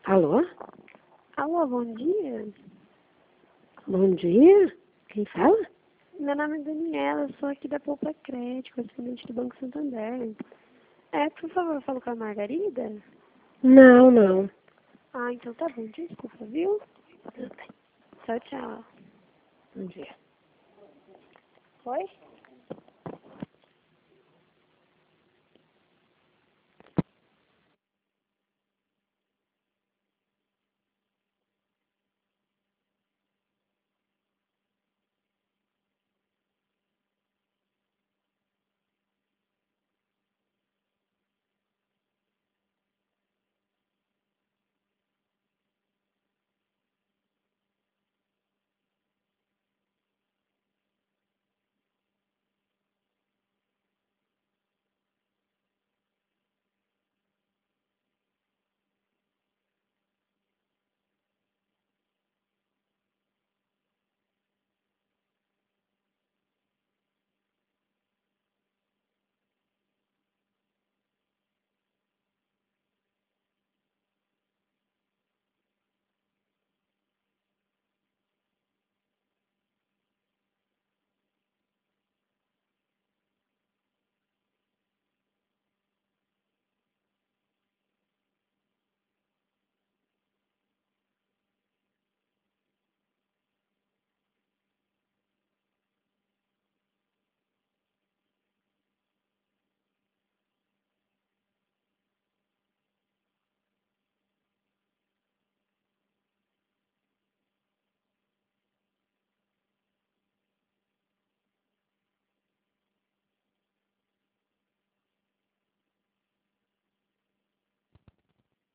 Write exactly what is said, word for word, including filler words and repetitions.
Alô? Alô, bom dia. Bom dia? Quem fala? Meu nome é Daniela, eu sou aqui da Poupa Crédito, correspondente do Banco Santander. É, por favor, eu falo com a Margarida? Não, não. Ah, então tá bom, desculpa, viu? Tudo bem. Tchau, tchau. Bom dia. Oi?